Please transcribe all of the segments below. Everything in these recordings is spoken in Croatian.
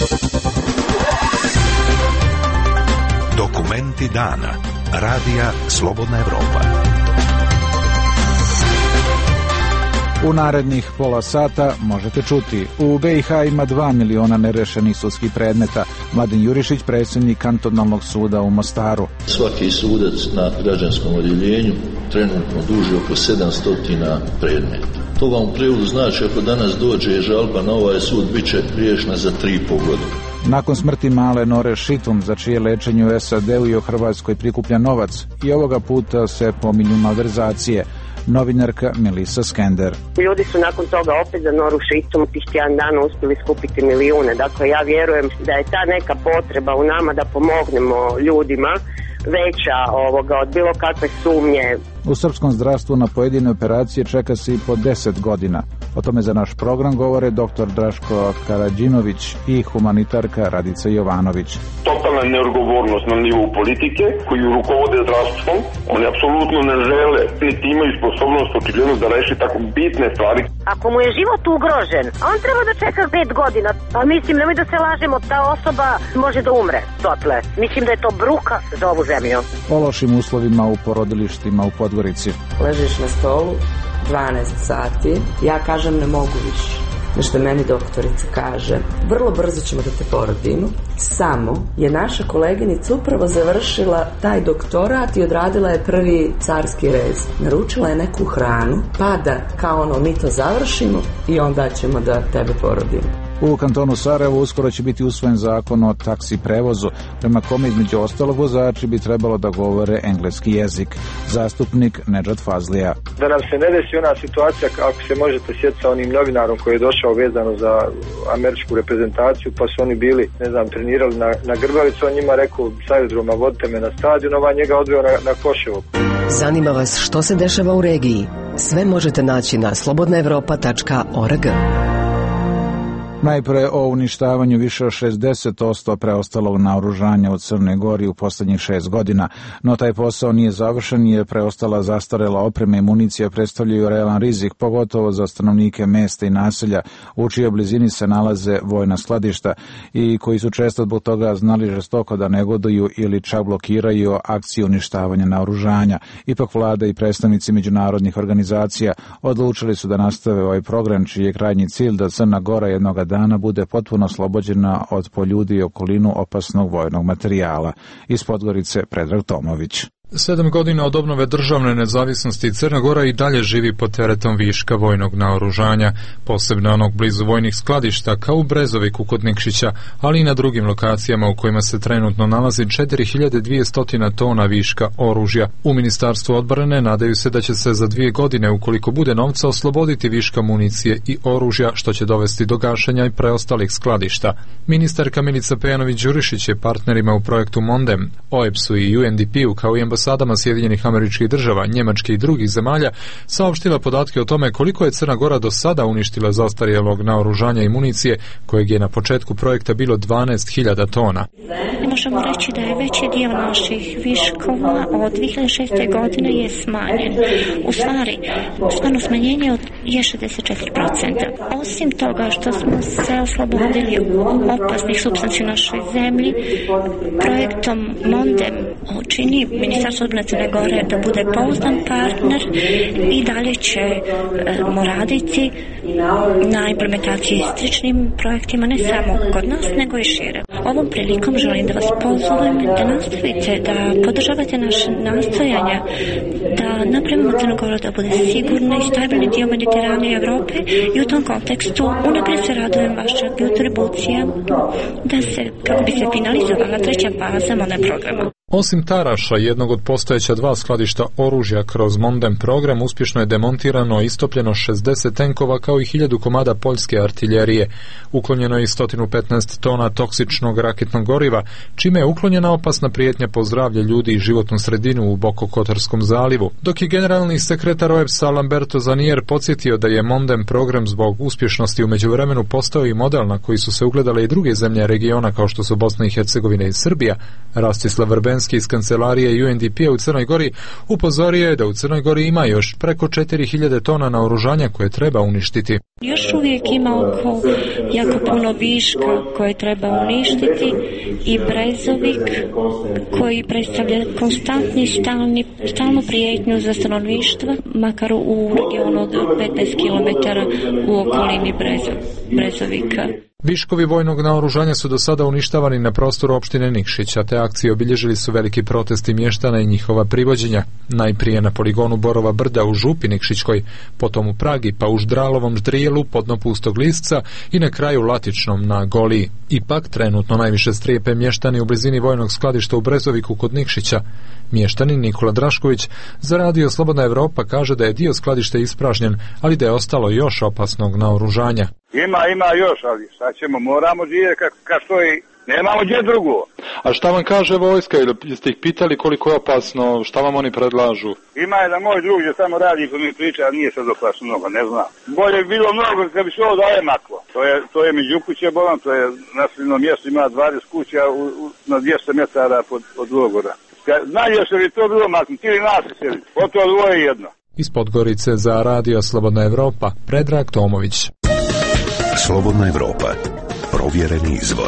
Dokumenti dana. Radija Slobodna Evropa. U narednih pola sata možete čuti: u BiH ima 2 miliona nerešenih sudskih predmeta. Mladen Jurišić, predsjednik kantonalnog suda u Mostaru. Svaki sudac na građanskom odjeljenju trenutno duži oko 700 predmeta. To vam u prijevodu znači ako danas dođe žalba na ovaj sud, bit će riješena za 3,5 godine. Nakon smrti male Nore Šitum, za čije lečenje u SAD-u i u Hrvatskoj prikuplja novac, i ovoga puta se pominju malverzacije. Novinarka Melisa Skender. Ljudi su nakon toga opet za Noru Šitum tih tjedan dana uspjeli skupiti milijune. Dakle, ja vjerujem da je ta neka potreba u nama da pomognemo ljudima veća od bilo kakve sumnje. U srpskom zdravstvu na pojedine operacije čeka se i po 10 godina. O tome za naš program govore dr. Draško Karadžinović i humanitarka Radica Jovanović. Totalna neodgovornost na nivou politike koji rukovode zdravstvom. Oni apsolutno ne žele, niti imaju sposobnost očigledno da reši tako bitne stvari. Ako mu je život ugrožen, on treba da čeka 5 godina. Pa mislim, nemoj da se lažemo, ta osoba može da umre. Totle. Mislim da je to bruka za ovu zemlju. O lošim uslovima u porodilištima u Podgorici. Ležiš na stolu 12 sati, ja kažem ne mogu više. Nešto meni doktorica kaže, vrlo brzo ćemo da te porodimo, samo je naša koleginica upravo završila taj doktorat i odradila je prvi carski rez. Naručila je neku hranu, pa da kao mi to završimo i onda ćemo da tebe porodimo. U kantonu Sarajevo uskoro će biti usvojen zakon o taksi prevozu, prema kome između ostalog vozači bi trebalo da govore engleski jezik. Zastupnik Nedžad Fazlija. Da nam se ne desi ona situacija, ako se možete sjetiti sa onim novinarom koji je došao vezano za američku reprezentaciju, pa su oni bili, trenirali na Grbavicu, on njima rekao sa aerodroma vodite me na stadion, njega odveo na Koševo. Zanima vas što se dešava u regiji? Sve možete naći na slobodnaevropa.org. Najpre o uništavanju više od 60% preostalog naoružanja u Crnoj Gori u posljednjih 6 godina, no taj posao nije završen jer preostala zastarela oprema i municija predstavljaju realan rizik, pogotovo za stanovnike mesta i naselja u čijoj blizini se nalaze vojna skladišta i koji su često zbog toga znali žestoko da negoduju ili čak blokiraju akciju uništavanja naoružanja. Ipak vlada i predstavnici međunarodnih organizacija odlučili su da nastave ovaj program čiji je krajnji cilj da Crna Gora jednoga dana bude potpuno oslobođena od po ljudi i okolinu opasnog vojnog materijala. Iz Podgorice Predrag Tomović. 7 godina od obnove državne nezavisnosti Crna Gora i dalje živi pod teretom viška vojnog naoružanja, posebno onog blizu vojnih skladišta kao u Brezoviku kod Nikšića, ali i na drugim lokacijama u kojima se trenutno nalazi 4200 tona viška oružja. U Ministarstvu odbrane nadaju se da će se za 2 godine, ukoliko bude novca, osloboditi viška municije i oružja, što će dovesti do gašenja i preostalih skladišta. Ministarka Milica Pejanović-Đurišić je partnerima u projektu Mondem, OEBS-u i UNDP-u kao i ambasadama Sjedinjenih Američkih Država, Njemačke i drugih zemalja saopštila podatke o tome koliko je Crna Gora do sada uništila zastarjelog naoružanja i municije, kojeg je na početku projekta bilo 12.000 tona. Možemo reći da je veći dio naših viškova od 2006. godine je smanjen. U stvari, stvarno smanjenje je 64%. Osim toga što smo se oslobodili opasnih supstanci u našoj zemlji, projektom Mondem čini Ministarstvo odbrane Crne Gore da bude pouzdan partner i dalje ćemo raditi na implementaciji sličnim projektima ne samo kod nas, nego i šire. Ovom prilikom želim da vas pozovem da nastavite, da podržavate naše nastojanja, da napravimo Crnu Goru da bude sigurna i stabilni dio Mediterana i Evrope i u tom kontekstu unaprijed se radujem vašeg kontribucija da se, kako bi se finalizovala 3. faza Mondem programa. Osim Taraša, jednog od postojeća 2 skladišta oružja kroz Mondem program, uspješno je demontirano i istopljeno 60 tenkova kao i 1000 komada poljske artiljerije. Uklonjeno je 115 tona toksičnog raketnog goriva, čime je uklonjena opasna prijetnja po zdravlje ljudi i životnu sredinu u Bokokotorskom zalivu. Dok je generalni sekretar OEBS-a Lamberto Zanier podsjetio da je Mondem program zbog uspješnosti u međuvremenu postao i model na koji su se ugledale i druge zemlje regiona kao što su Bosna i Hercegovina i Srbija, Rastislav Vrbenski iz kancelarije UNDP-a u Crnoj Gori upozorio je da u Crnoj Gori ima još preko 4000 tona naoružanja koje treba uništiti. Još uvijek ima oko jako puno viška koje treba uništiti i Brezovik koji predstavlja konstantni stalnu prijetnju za stanovništvo, makar u regionu od 15 km u okolini Brezovika. Viškovi vojnog naoružanja su do sada uništavani na prostoru opštine Nikšić, a te akcije obilježili su veliki protesti mještana i njihova privođenja. Najprije na poligonu Borova brda u Župi Nikšićkoj, potom u Pragi, pa u Ždralovom Ždrijelu, podno Pustog Lisca i na kraju Latičnom na Goliji. Ipak trenutno najviše strijepe mještani u blizini vojnog skladišta u Brezoviku kod Nikšića. Mještanin Nikola Drašković za radio Slobodna Evropa kaže da je dio skladišta ispražnjen, ali da je ostalo još opasnog naoružanja. Ima još, ali šta ćemo, moramo živjeti ka što i nemamo gdje drugo. A šta vam kaže vojska, ili jeste ih pitali koliko je opasno, šta vam oni predlažu? Ima je da moj drug je samo radi ko mi priča, ali nije sad opasno mnogo, ne znam. Bolje bi bilo mnogo kad bi se ovo daje maklo. To je među kuće bolan, to je nasljedno mjesto, ima 20 kuća na 200 metara od logora. Znaš li to bilo maknuti ili nas seli, od to dvoje jedno. Iz Podgorice za radio Slobodna Evropa, Predrag Tomović. Slobodna Evropa, provjereni izvor.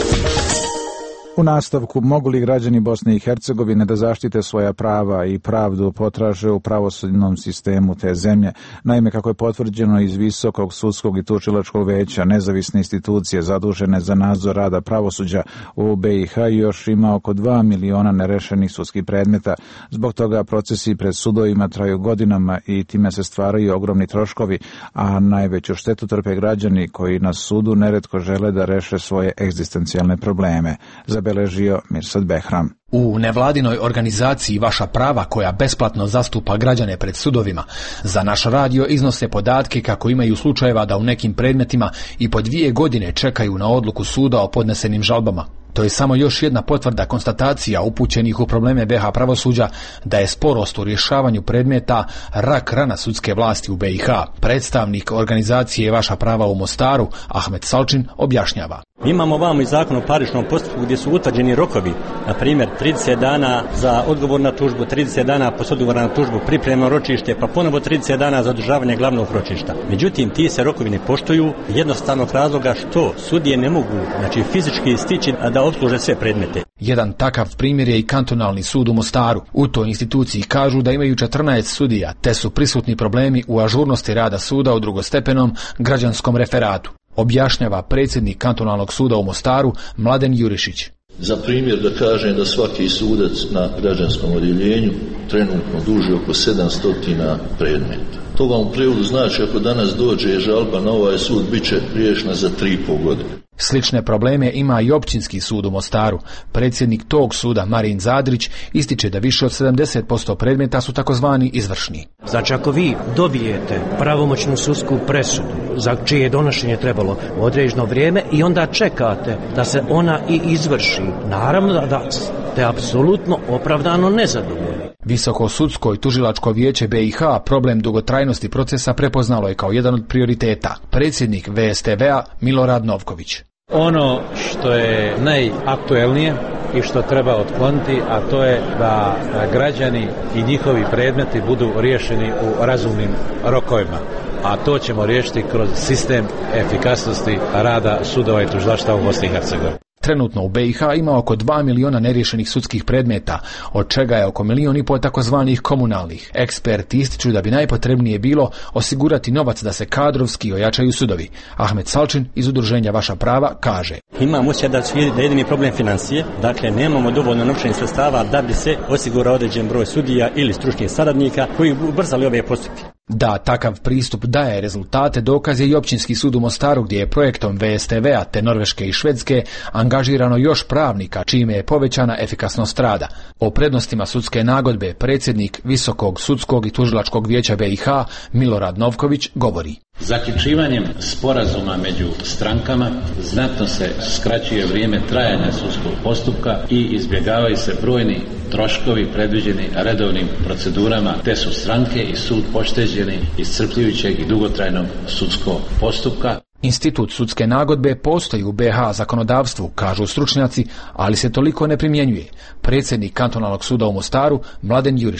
U nastavku, mogu li građani Bosne i Hercegovine da zaštite svoja prava i pravdu potraže u pravosudnom sistemu te zemlje? Naime, kako je potvrđeno iz Visokog sudskog i tužilačkog veća, nezavisne institucije zadužene za nadzor rada pravosuđa u BiH još ima oko 2 miliona nerešenih sudskih predmeta. Zbog toga procesi pred sudovima traju godinama i time se stvaraju ogromni troškovi, a najveću štetu trpe građani koji na sudu neretko žele da reše svoje egzistencijalne probleme. Zabeležio Mirsad Behram. U nevladinoj organizaciji Vaša prava, koja besplatno zastupa građane pred sudovima, za naš radio iznose podatke kako imaju slučajeva da u nekim predmetima i po 2 godine čekaju na odluku suda o podnesenim žalbama. To je samo još jedna potvrda konstatacija upućenih u probleme BiH pravosuđa da je sporost u rješavanju predmeta rak rana sudske vlasti u BiH. Predstavnik organizacije Vaša prava u Mostaru, Ahmet Salčin, objašnjava. Imamo vamo i zakon o parničnom postupku gdje su utvrđeni rokovi, na primjer 30 dana za odgovor na tužbu, 30 dana posle odgovora na tužbu, pripremno ročište, pa ponovo 30 dana za održavanje glavnog ročišta. Međutim, ti se rokovi ne poštuju jednostavnog razloga što sudije ne mogu, znači fizički stići da opsluže sve predmete. Jedan takav primjer je i kantonalni sud u Mostaru. U toj instituciji kažu da imaju 14 sudija, te su prisutni problemi u ažurnosti rada suda u drugostepenom građanskom referatu. Objašnjava predsjednik kantonalnog suda u Mostaru, Mladen Jurišić. Za primjer da kažem da svaki sudac na građanskom odjeljenju trenutno duži oko 700 predmeta. To vam u prijevodu znači ako danas dođe žalba na ovaj sud, bit će riješena za 3,5 godine. Slične probleme ima i općinski sud u Mostaru. Predsjednik tog suda, Marin Zadrić, ističe da više od 70% predmeta su takozvani izvršni. Znači, ako vi dobijete pravomoćnu sudsku presudu za čije je donošenje trebalo određeno vrijeme i onda čekate da se ona i izvrši, naravno da ste apsolutno opravdano nezadovoljni. Visoko sudsko i tužilačko vijeće BiH problem dugotrajnosti procesa prepoznalo je kao jedan od prioriteta. Predsjednik VSTV-a Milorad Novković. Ono što je najaktuelnije i što treba otkloniti, a to je da građani i njihovi predmeti budu riješeni u razumnim rokovima. A to ćemo riješiti kroz sistem efikasnosti rada sudova i tužilaštva u Bosni i Hercegovini. Trenutno u BiH ima oko 2 miliona neriješenih sudskih predmeta, od čega je oko 1,5 miliona takozvanih komunalnih. Eksperti ističu da bi najpotrebnije bilo osigurati novac da se kadrovski ojačaju sudovi. Ahmet Salčin iz udruženja Vaša prava kaže. Imamo osjećaj da je jedini problem financije, dakle nemamo dovoljno novčanih sredstava da bi se osigurao određen broj sudija ili stručnih saradnika koji bi ubrzali ove postupke. Da takav pristup daje rezultate dokaz je i općinski sud u Mostaru, gdje je projektom VSTV-a te Norveške i Švedske angažirano još pravnika, čime je povećana efikasnost rada. O prednostima sudske nagodbe predsjednik Visokog sudskog i tužilačkog vijeća BiH Milorad Novković govori. Zaključivanjem sporazuma među strankama znatno se skraćuje vrijeme trajanja sudskog postupka i izbjegavaju se brojni troškovi predviđeni redovnim procedurama, te su stranke i sud pošteđeni iscrpljujućeg i dugotrajnog sudskog postupka. Institut sudske nagodbe postoji u BiH zakonodavstvu, kažu stručnjaci, ali se toliko ne primjenjuje. Predsjednik kantonalnog suda u Mostaru, Mladen Jurišić.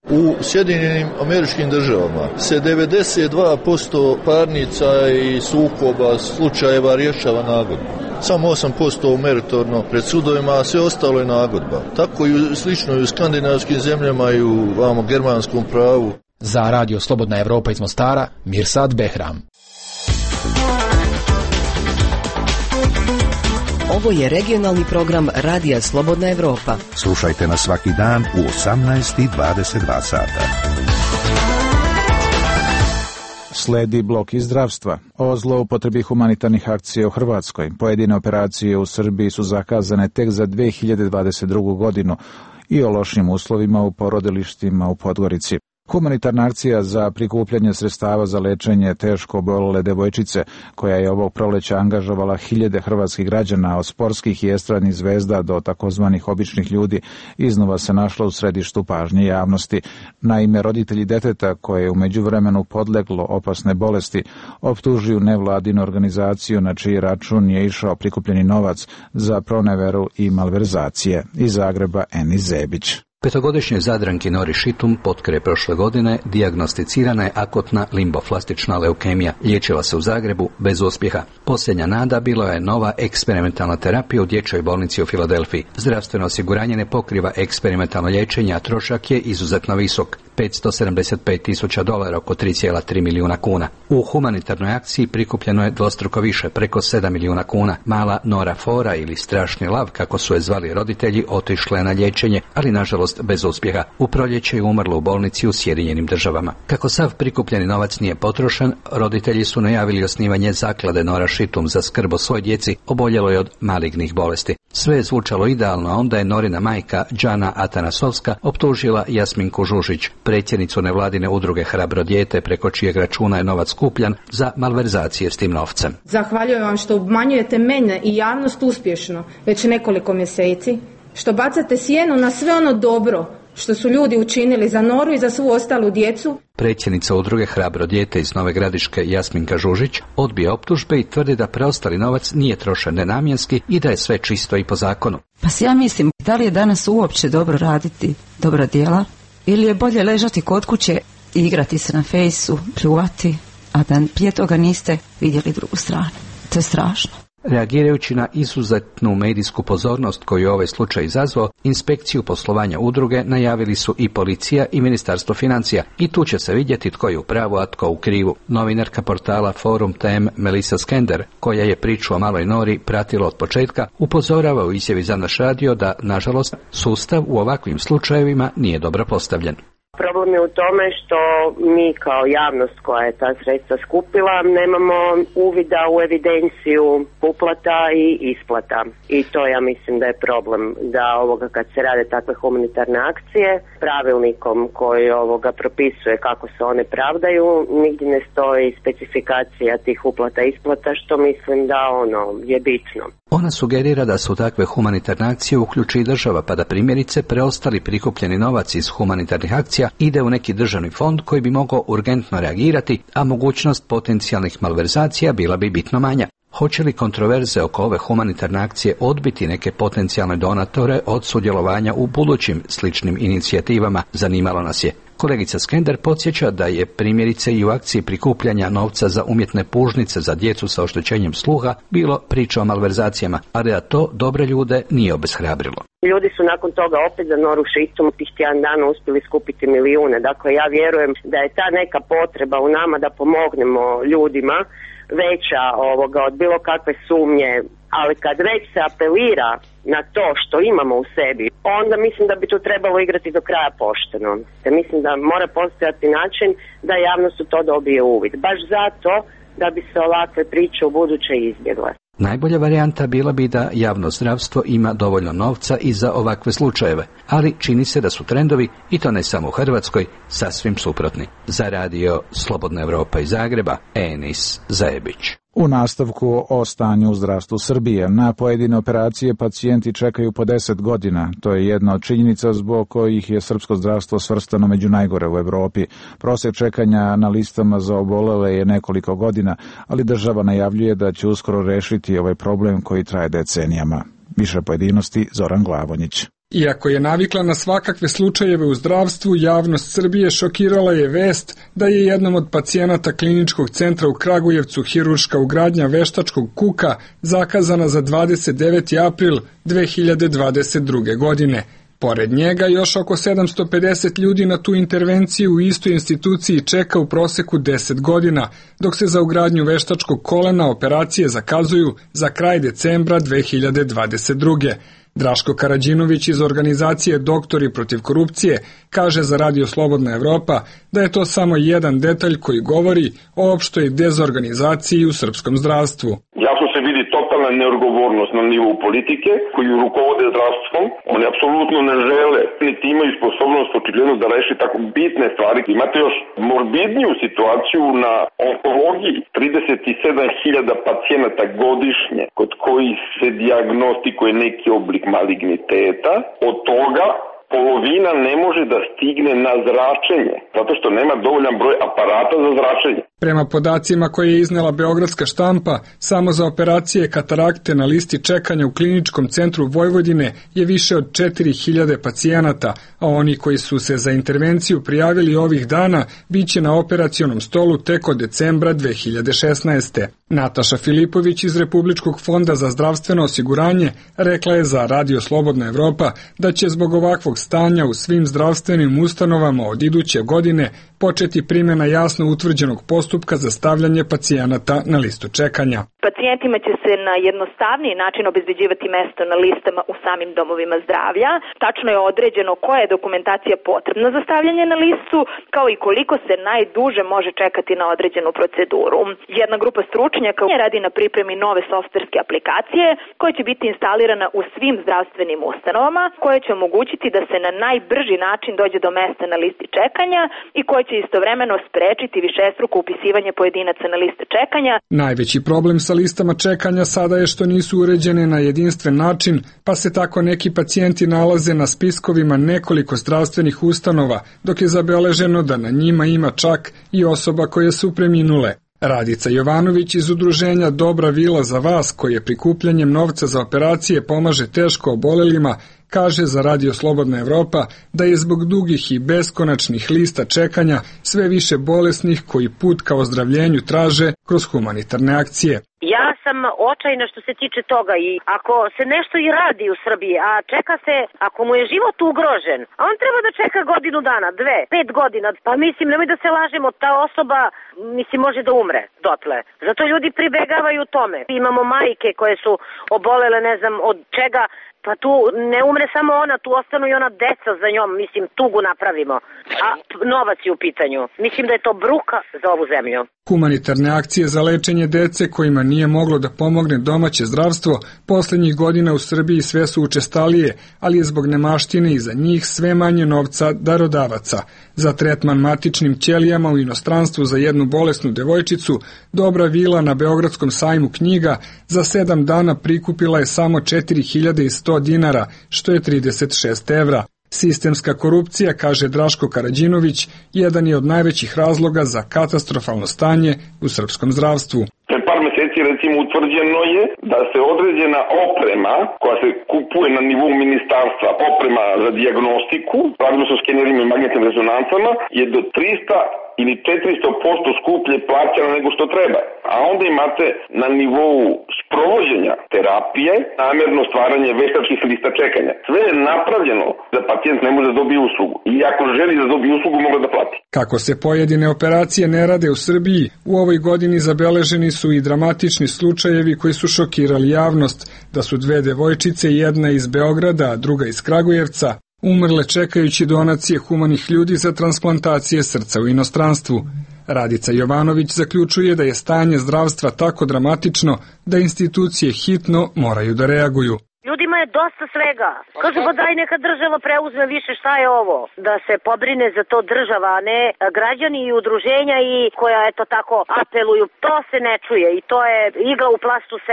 U Sjedinjenim Američkim Državama se 92% parnica i sukoba slučajeva rješava nagodbom. Samo 8% meritorno pred sudovima, a sve ostalo je nagodba. Tako i slično i u skandinavskim zemljama i u germanskom pravu. Za Radio Slobodna Evropa iz Mostara, Mirsad Behram. Ovo je regionalni program Radija Slobodna Evropa. Slušajte nas svaki dan u 18:22 sata. Sledi blok iz zdravstva. O zloupotrebi humanitarnih akcija u Hrvatskoj. Pojedine operacije u Srbiji su zakazane tek za 2022. godinu i o lošim uslovima u porodilištima u Podgorici. Humanitarna akcija za prikupljanje sredstava za lečenje teško obolele devojčice, koja je ovog proleća angažovala hiljade hrvatskih građana od sportskih i estradnih zvezda do takozvanih običnih ljudi, iznova se našla u središtu pažnje javnosti. Naime, roditelji deteta koje je u međuvremenu podleglo opasne bolesti optužuju nevladinu organizaciju na čiji račun je išao prikupljeni novac za proneveru i malverzacije. Iz Zagreba Eni Zebić. Petogodišnjoj Zadranki Nori Šitum potkraj prošle godine dijagnosticirana je akutna limboflastična leukemija. Liječila se u Zagrebu bez uspjeha. Posljednja nada bila je nova eksperimentalna terapija u dječjoj bolnici u Filadelfiji. Zdravstveno osiguranje ne pokriva eksperimentalno liječenje, a trošak je izuzetno visok. $575,000, oko 3,3 milijuna kuna. U humanitarnoj akciji prikupljeno je dvostruko više, preko 7 milijuna kuna. Mala Nora Fora ili strašni lav, kako su je zvali roditelji, otišla je na liječenje, ali nažalost bez uspjeha. U proljeće je umrla u bolnici u Sjedinjenim Državama. Kako sav prikupljeni novac nije potrošen, roditelji su najavili osnivanje zaklade Nora Šitum za skrb o svoj djeci oboljeloj od malignih bolesti. Sve je zvučalo idealno, a onda je Norina majka Đana Atanasovska optužila Jasminku Žužić, predsjednicu nevladine udruge Hrabro dijete, preko čijeg računa je novac skupljan, za malverzacije s tim novcem. Zahvaljujem vam što obmanjujete mene i javnost uspješno već nekoliko mjeseci, što bacate sjenu na sve ono dobro što su ljudi učinili za Noru i za svu ostalu djecu. Predsjednica udruge Hrabro dijete iz Nove Gradiške Jasminka Žužić odbija optužbe i tvrdi da preostali novac nije trošen nenamjenski i da je sve čisto i po zakonu. Pa si ja mislim, da li je danas uopće dobro raditi dobra djela ili je bolje ležati kod kuće i igrati se na fejsu, pljuvati, a da prije toga niste vidjeli drugu stranu. To je strašno. Reagirajući na izuzetnu medijsku pozornost koju je ovaj slučaj izazvao, inspekciju poslovanja udruge najavili su i policija i Ministarstvo financija i tu će se vidjeti tko je u pravu, a tko u krivu. Novinarka portala Forum TM Melissa Skender, koja je priču o maloj Nori pratila od početka, upozorava u izjavi za naš radio da, nažalost, sustav u ovakvim slučajevima nije dobro postavljen. Problem je u tome što mi kao javnost koja je ta sredstva skupila nemamo uvida u evidenciju uplata i isplata. I to ja mislim da je problem, da kad se rade takve humanitarne akcije, pravilnikom koji propisuje kako se one pravdaju, nigdje ne stoji specifikacija tih uplata i isplata, što mislim da je bitno. Ona sugerira da su takve humanitarne akcije uključi i država, pa da primjerice preostali prikupljeni novac iz humanitarnih akcija ide u neki državni fond koji bi mogao urgentno reagirati, a mogućnost potencijalnih malverzacija bila bi bitno manja. Hoće li kontroverze oko ove humanitarne akcije odbiti neke potencijalne donatore od sudjelovanja u budućim sličnim inicijativama, zanimalo nas je. Kolegica Skender podsjeća da je primjerice i u akciji prikupljanja novca za umjetne pužnice za djecu sa oštećenjem sluha bilo priča o malverzacijama, ali da to dobre ljude nije obeshrabrilo. Ljudi su nakon toga opet za Noru Šitum tih tjedan dana uspjeli skupiti milijune. Dakle, ja vjerujem da je ta neka potreba u nama da pomognemo ljudima veća od bilo kakve sumnje, ali kad već se apelira na to što imamo u sebi, onda mislim da bi to trebalo igrati do kraja pošteno. Te mislim da mora postojati način da javnost u to dobije uvid. Baš zato da bi se ovakve priče u buduće izbjegle. Najbolja varijanta bila bi da javno zdravstvo ima dovoljno novca i za ovakve slučajeve, ali čini se da su trendovi, i to ne samo u Hrvatskoj, sasvim suprotni. Za radio Slobodna Evropa iz Zagreba, Enis Zajebić. U nastavku o stanju u zdravstvu Srbije. Na pojedine operacije pacijenti čekaju po 10 godina. To je jedna od činjenica zbog kojih je srpsko zdravstvo svrstano među najgore u Evropi. Prosjek čekanja na listama za obolele je nekoliko godina, ali država najavljuje da će uskoro rešiti ovaj problem koji traje decenijama. Više pojedinosti Zoran Glavonjić. Iako je navikla na svakakve slučajeve u zdravstvu, javnost Srbije šokirala je vest da je jednom od pacijenata kliničkog centra u Kragujevcu hirurška ugradnja veštačkog kuka zakazana za 29. april 2022. godine. Pored njega još oko 750 ljudi na tu intervenciju u istoj instituciji čeka u proseku 10 godina, dok se za ugradnju veštačkog kolena operacije zakazuju za kraj decembra 2022. Draško Karađinović iz organizacije Doktori protiv korupcije kaže za Radio Slobodna Evropa da je to samo jedan detalj koji govori o opštoj dezorganizaciji u srpskom zdravstvu. Jasno se vidi totalna neodgovornost na nivou politike koji rukovode zdravstvom. Oni apsolutno ne žele, niti imaju sposobnost očigledno da reši tako bitne stvari. Imate još morbidniju situaciju na onkologiji. 37.000 pacijenata godišnje kod kojih se dijagnostikuje neki oblik maligniteta. Od toga polovina ne može da stigne na zračenje, zato što nema dovoljan broj aparata za zračenje. Prema podacima koje je iznela Beogradska štampa, samo za operacije katarakte na listi čekanja u Kliničkom centru Vojvodine je više od 4.000 pacijenata, a oni koji su se za intervenciju prijavili ovih dana biće na operacionom stolu tek od decembra 2016. Nataša Filipović iz Republičkog fonda za zdravstveno osiguranje rekla je za Radio Slobodna Evropa da će zbog ovakvog stanja u svim zdravstvenim ustanovama od iduće godine početi primjena jasno utvrđenog postupka za stavljanje pacijenata na listu čekanja. Pacijentima će se na jednostavniji način obezbeđivati mesto na listama u samim domovima zdravlja. Tačno je određeno koja je dokumentacija potrebna za stavljanje na listu, kao i koliko se najduže može čekati na određenu proceduru. Jedna grupa stručnjaka radi na pripremi nove softverske aplikacije koja će biti instalirana u svim zdravstvenim ustanovama, koje će omogućiti da se na najbrži način dođe do mesta na listi čekanja i koje će istovremeno sprečiti višestruko upisivanje pojedinaca na liste čekanja. Najveći problem sa listama čekanja sada je što nisu uređene na jedinstven način, pa se tako neki pacijenti nalaze na spiskovima nekoliko zdravstvenih ustanova, dok je zabeleženo da na njima ima čak i osoba koje su preminule. Radica Jovanović iz udruženja Dobra vila za vas, koje prikupljanjem novca za operacije pomaže teško obolelima, kaže za Radio Slobodna Evropa da je zbog dugih i beskonačnih lista čekanja sve više bolesnih koji put ka ozdravljenju traže kroz humanitarne akcije. Ja sam očajna što se tiče toga i ako se nešto i radi u Srbiji, a čeka se, ako mu je život ugrožen, a on treba da čeka godinu dana, 2, 5 godina, pa mislim, nemoj da se lažemo, ta osoba, mislim, može da umre dotle. Zato ljudi pribegavaju tome. Imamo majke koje su obolele, ne znam, od čega, pa tu ne umre samo ona, tu ostanu i ona deca za njom, mislim, tugu napravimo. A novac je u pitanju. Mislim da je to bruka za ovu zemlju. Humanitarne akcije za lečenje dece kojima nije moglo da pomogne domaće zdravstvo poslednjih godina u Srbiji sve su učestalije, ali je zbog nemaštine i za njih sve manje novca darodavaca. Za tretman matičnim ćelijama u inostranstvu za jednu bolesnu devojčicu, Dobra vila na Beogradskom sajmu knjiga za 7 dana prikupila je samo 4.100 dinara, što je 36 evra. Sistemska korupcija, kaže Draško Karađinović, jedan je od najvećih razloga za katastrofalno stanje u srpskom zdravstvu. Pre par meseci recimo utvrđeno je da se određena oprema koja se kupuje na nivou ministarstva, oprema za dijagnostiku, pravilno sa skenerima i magnetnim rezonancama, je do 300 ili 400% skuplje plaćana nego što treba. A onda imate na nivou sprovođenja terapije namjerno stvaranje veštačkih lista čekanja. Sve je napravljeno da pacijent ne može da dobije uslugu. I ako želi da dobije uslugu, mora da plati. Kako se pojedine operacije ne rade u Srbiji, u ovoj godini zabeleženi su i dramatični slučajevi koji su šokirali javnost, da su 2 devojčice, jedna iz Beograda, a druga iz Kragujevca, umrle čekajući donacije humanih ljudi za transplantacije srca u inostranstvu. Radica Jovanović zaključuje da je stanje zdravstva tako dramatično da institucije hitno moraju da reaguju. Ljudima je dosta svega. Kažu, pa daj neka država preuzme više, šta je ovo? Da se pobrine za to država, a ne građani i udruženja i koja eto tako apeluju. To se ne čuje i to je igla u plastu sena.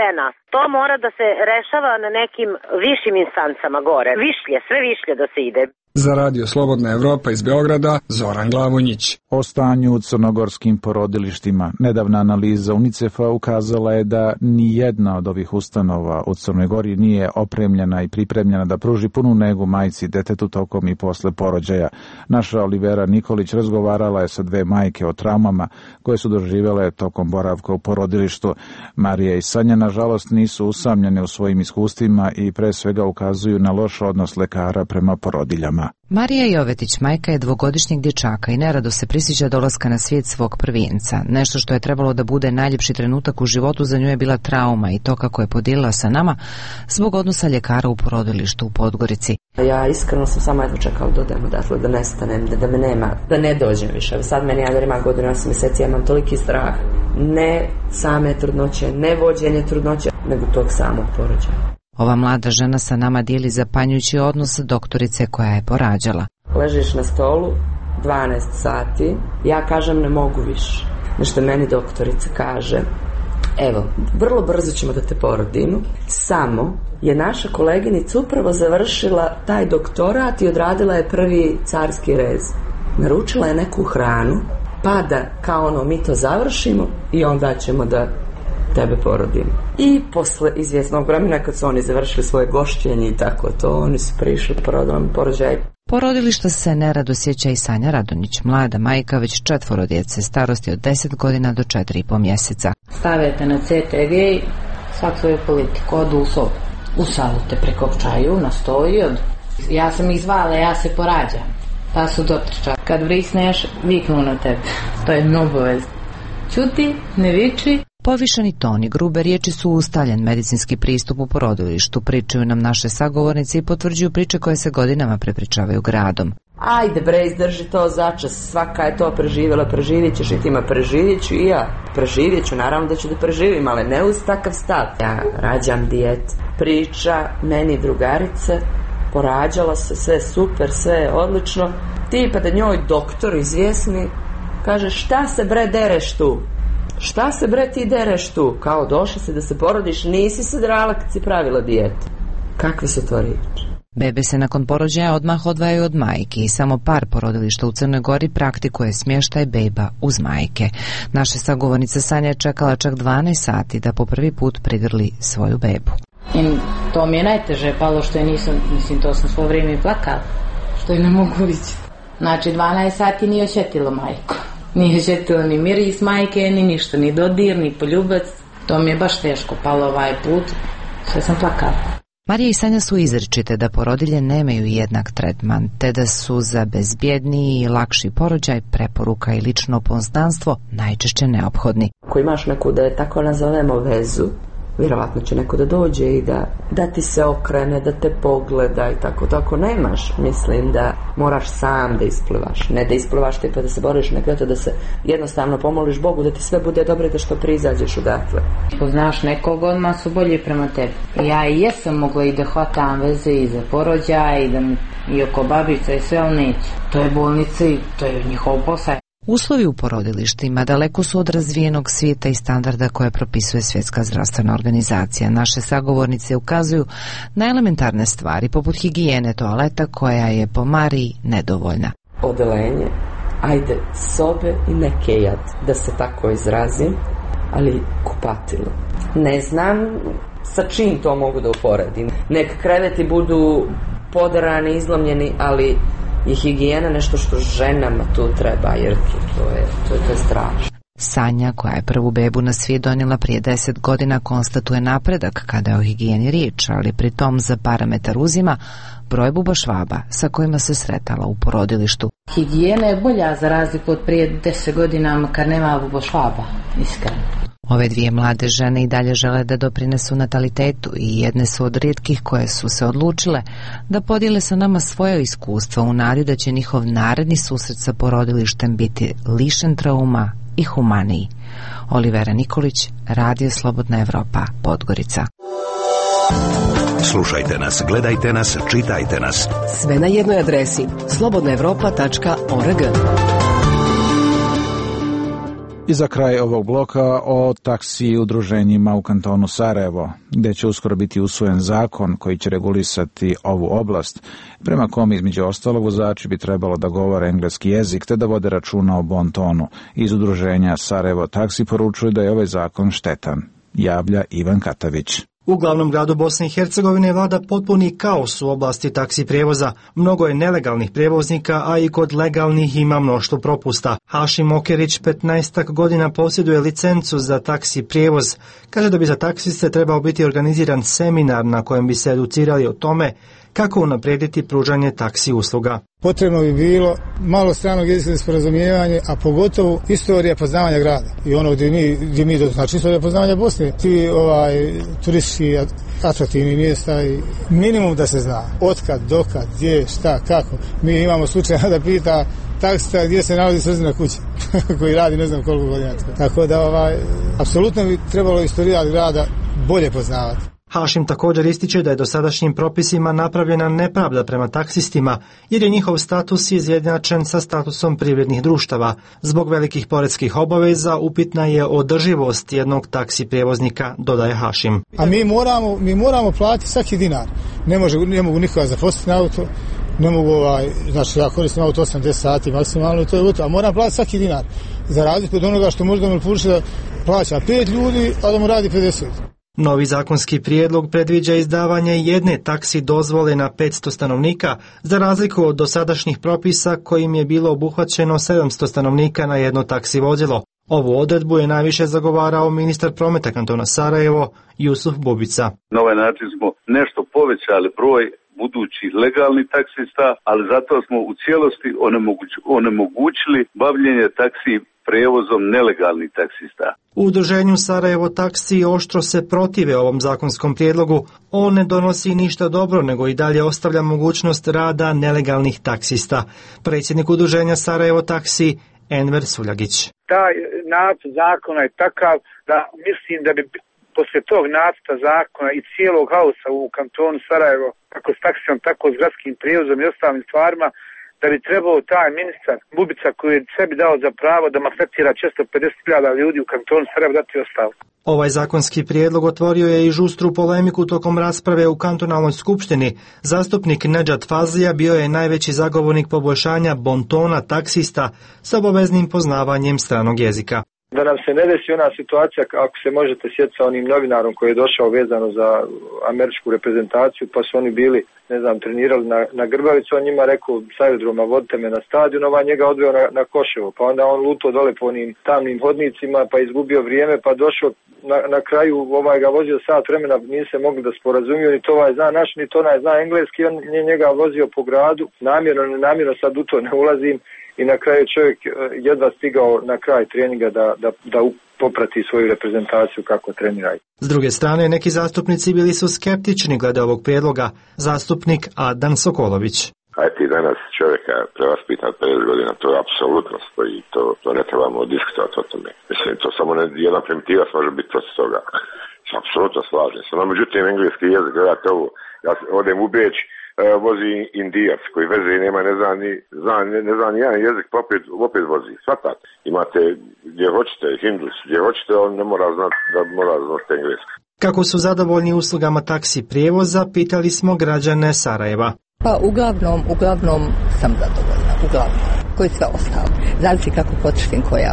To mora da se rešava na nekim višim instancama gore. Višlje, sve višlje da se ide. Za Radio Slobodna Evropa iz Beograda, Zoran Glavonjić. O stanju u crnogorskim porodilištima. Nedavna analiza UNICEF-a ukazala je da ni jedna od ovih ustanova u Crnoj Gori nije opremljena i pripremljena da pruži punu negu majci i detetu tokom i posle porođaja. Naša Olivera Nikolić razgovarala je sa 2 majke o traumama koje su doživjele tokom boravka u porodilištu. Marija i Sanja, nažalost, nisu usamljene u svojim iskustvima i pre svega ukazuju na loš odnos lekara prema porodiljama. Marija Jovetić, majka je 2-godišnjeg dječaka i nerado se prisjeća dolaska na svijet svog prvenca. Nešto što je trebalo da bude najljepši trenutak u životu za nju je bila trauma i to kako je podijelila sa nama zbog odnosa ljekara u porodilištu u Podgorici. Ja iskreno sam samo jedno čekala da odem odatle, da nestanem, da me nema, da ne dođem više. Sad meni Adar ima godinu 8 mjeseci, ja imam toliki strah. Ne same trudnoće, ne vođenje trudnoće, nego tog samog porođaja. Ova mlada žena sa nama dijeli zapanjujući odnos doktorice koja je porađala. Ležiš na stolu, 12 sati, ja kažem ne mogu više. Nešto meni doktorica kaže, evo, vrlo brzo ćemo da te porodimo, samo je naša koleginica upravo završila taj doktorat i odradila je prvi carski rez. Naručila je neku hranu, pa da kao ono mi to završimo i onda ćemo da tebe porodimo. I posle izvjesnog vremena kad su oni završili svoje gošćenje i tako to, oni su prišli porođaj. Porodilišta se nerado sjeća i Sanja Radonjić, mlada majka već 4 djece, starosti od 10 godina do 4,5 mjeseca. Stavite na CTG, svak svoju politiku, odu u sobu. U salu te prekopčaju, na stoji, ja sam ih zvala, ja se porađam. Pa su dotrčali. Kad vrisneš, viknu na tebe. To je obavezno. Ćuti, ne viči. Povišeni ton i grube riječi su ustaljen medicinski pristup u porodilištu, pričaju nam naše sagovornice i potvrđuju priče koje se godinama prepričavaju gradom. Ajde bre, izdrži to začas, svaka je to preživjela, preživjet ćeš i tima, preživjet ću i ja. Preživjet ću, naravno da ću da preživim, ali ne uz takav stav. Ja rađam dijet, priča meni drugarice, porađala se, sve super, sve odlično. Tipa da njoj doktor izvjesni kaže šta se bre dereš tu? Šta se bre ti dereš tu? Kao došla si da se porodiš, nisi se drala kad si pravila dijetu. Kakve su to riječi? Bebe se nakon porođaja odmah odvajaju od majke i samo par porodilišta u Crnoj Gori praktikuje smještaj beba uz majke. Naša sagovornica Sanja je čekala čak 12 sati da po prvi put prigrli svoju bebu. I to mi je najteže palo što je nisam, to sam svo vrijeme i plakala, što je ne mogu vidjeti. Znači 12 sati nije osjetilo majku. Nije osjetilo ni miris majke, ni ništa, ni dodir, ni poljubac. To mi je baš teško palo ovaj put, sve sam plakala. Marija i Sanja su izričite da porodilje nemaju jednak tretman, te da su za bezbjedniji i lakši porođaj, preporuka i lično poznanstvo najčešće neophodni. Ako imaš neku, da je tako nazovemo, vezu, vjerovatno će neko da dođe i da ti se okrene, da te pogleda i tako. Ako nemaš, mislim da moraš sam da isplivaš. Ne da isplivaš ti pa da se boriš, nego da se jednostavno pomoliš Bogu da ti sve bude dobro i da što prizađeš odatle. Poznaš nekog, odmah su bolji prema tebi. Ja i jesam mogla i da hvatam veze i za porođaj i oko babica i sve, ali neće. To je bolnica i to je njihov posao. Uslovi u porodilištima daleko su od razvijenog svijeta i standarda koje propisuje Svjetska zdravstvena organizacija. Naše sagovornice ukazuju na elementarne stvari poput higijene toaleta koja je po Mariji nedovoljna. Odelenje, ajde, sobe i nekejad, da se tako izrazim, ali kupatilo. Ne znam sa čim to mogu da uporedim. Nek kreveti budu poderani, izlomljeni, ali i higijena nešto što ženama tu treba, jer to je strašno. Sanja, koja je prvu bebu na svijet donijela prije 10 godina, konstatuje napredak kada je o higijeni riječ, ali pri tom za parametar uzima broj bubašvaba sa kojima se sretala u porodilištu. Higijena je bolja za razliku od prije 10 godina, makar nema bubašvaba, iskreno. Ove dvije mlade žene i dalje žele da doprinesu natalitetu i jedne su od rijetkih koje su se odlučile da podijele sa nama svoje iskustva u nadi da će njihov naredni susret sa porodilištem biti lišen trauma i humaniji. Olivera Nikolić, Radio Slobodna Evropa, Podgorica. Slušajte nas, gledajte nas, čitajte nas. Sve na jednoj adresi slobodnaevropa.org. I za kraj ovog bloka o taksi udruženjima u kantonu Sarajevo, gde će uskoro biti usvojen zakon koji će regulisati ovu oblast, prema kom između ostalog vozači bi trebalo da govore engleski jezik te da vode računa o bon tonu. Iz udruženja Sarajevo taksi poručuju da je ovaj zakon štetan, javlja Ivan Katavić. U glavnom gradu Bosne i Hercegovine vlada potpuni kaos u oblasti taksi prijevoza. Mnogo je nelegalnih prijevoznika, a i kod legalnih ima mnoštvo propusta. Hašim Okerić 15 godina posjeduje licencu za taksi prijevoz. Kaže da bi za taksiste trebao biti organiziran seminar na kojem bi se educirali o tome kako unaprijediti pružanje taksi usluga. Potrebno bi bilo malo stranog jezika sporazumijevanje, a pogotovo istorija poznavanja grada. I ono gdje mi znači istorija poznavanja Bosne, ti turistički atraktivni mjesta i minimum da se zna. Otkad, dokad, gdje, šta, kako. Mi imamo slučaj da pita taksista gdje se nalazi srđana kuća koji radi ne znam koliko godina. Tako da apsolutno bi trebalo istoriju grada bolje poznavati. Hašim također ističe da je dosadašnjim propisima napravljena nepravda prema taksistima, jer je njihov status izjednačen sa statusom privrednih društava. Zbog velikih poreskih obaveza upitna je održivost jednog taksi prijevoznika, dodaje Hašim. A mi moramo platiti svaki dinar. Ne mogu nikoga zaposliti na auto, ne mogu znači ja koristim auto 8-10 sati maksimalno i to je gotovo, a moram platiti svaki dinar. Za razliku od onoga što možda me puši da plaća 5 ljudi, a da mu radi 50. Novi zakonski prijedlog predviđa izdavanje jedne taksi dozvole na 500 stanovnika, za razliku od dosadašnjih propisa kojim je bilo obuhvaćeno 700 stanovnika na jedno taksi vozilo. Ovu odredbu je najviše zagovarao ministar prometa kantona Sarajevo, Jusuf Bubica. Na ovaj način smo nešto povećali broj budućih legalnih taksista, ali zato smo u cijelosti onemogućili bavljenje taksi prijevozom nelegalnih taksista. U udruženju Sarajevo taksi oštro se protive ovom zakonskom prijedlogu. On ne donosi ništa dobro, nego i dalje ostavlja mogućnost rada nelegalnih taksista. Predsjednik udruženja Sarajevo taksi Enver Suljagić. Taj nacrt zakona je takav da mislim da bi poslije tog nacrta zakona i cijelog haosa u kantonu Sarajevo, kako s taksijom, tako s gradskim prijevozom i ostalim stvarima, da bi trebao taj ministar Bubica koji je sebi dao za pravo da maltretira 450.000 ljudi u kantonu Sarajevo dati ostavku. Ovaj zakonski prijedlog otvorio je i žustru polemiku tokom rasprave u kantonalnoj skupštini. Zastupnik Nedžad Fazlija bio je najveći zagovornik poboljšanja bontona taksista s obaveznim poznavanjem stranog jezika. Da nam se ne desi ona situacija, ako se možete sjetiti sa onim novinarom koji je došao vezano za američku reprezentaciju, pa su oni bili, trenirali na Grbavicu, on njima rekao s aerodroma vodite me na stadion, njega odveo na Koševo, pa onda on lutao dole po onim tamnim hodnicima, pa izgubio vrijeme, pa došao na kraju, ga vozio sat vremena, nije se mogli da sporazumiju, ni to zna naš, ni to zna engleski, on je njega vozio po gradu, namjerno sad u to ne ulazim. I na kraju čovjek jedva stigao na kraj treninga da poprati svoju reprezentaciju kako treniraju. S druge strane, neki zastupnici bili su skeptični glede ovog prijedloga. Zastupnik Adan Sokolović. Ajde ti danas čovjeka prevaspitat 50 godina, to je apsolutno stoji, to ne trebamo diskutovati o tome. Mislim, to samo jedan primitivac može biti protiv toga. Apsolutno slažem se. No, međutim, engleski jezik, gledajte ovo, ja odem u Beč, vozi Indijac koji veze nema, ne zna ni jedan jezik, pa opet vozi. Svatat. Imate gdje hoćete Hindus, gdje hoćete, on ne mora znati engleski. Kako su zadovoljni uslugama taksi prijevoza, pitali smo građane Sarajeva. Pa uglavnom sam zadovoljna, uglavnom. Koji sve ostalo. Zavisi kako potrošim koji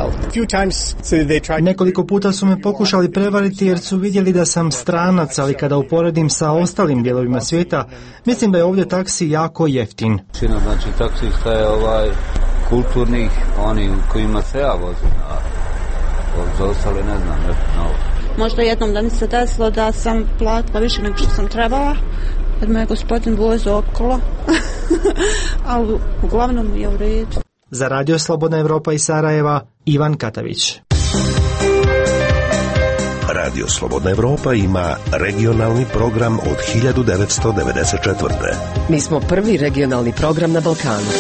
auto. Nekoliko puta su me pokušali prevariti jer su vidjeli da sam stranac, ali kada uporedim sa ostalim dijelovima svijeta, mislim da je ovdje taksi jako jeftin. Znači taksista je kulturnih, oni kojima se ja vozim, a za ostale ne znam, Možda jednom da mi se desilo da sam platila više nego što sam trebala, jer me je gospodin vozio okolo, ali uglavnom je u redu. Za Radio Slobodna Evropa iz Sarajeva, Ivan Katavić. Radio Slobodna Evropa ima regionalni program od 1994. Mi smo prvi regionalni program na Balkanu.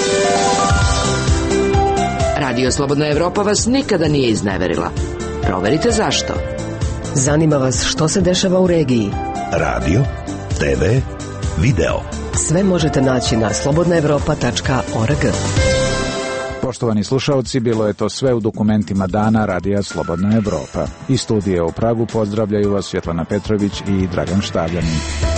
Radio Slobodna Evropa vas nikada nije izneverila. Proverite zašto. Zanima vas što se dešava u regiji. Radio, TV, video. Sve možete naći na slobodnaevropa.org. Poštovani slušalci, bilo je to sve u dokumentima dana Radija Slobodna Evropa. Iz studija u Pragu pozdravljaju vas Svjetlana Petrović i Dragan Štavljanin.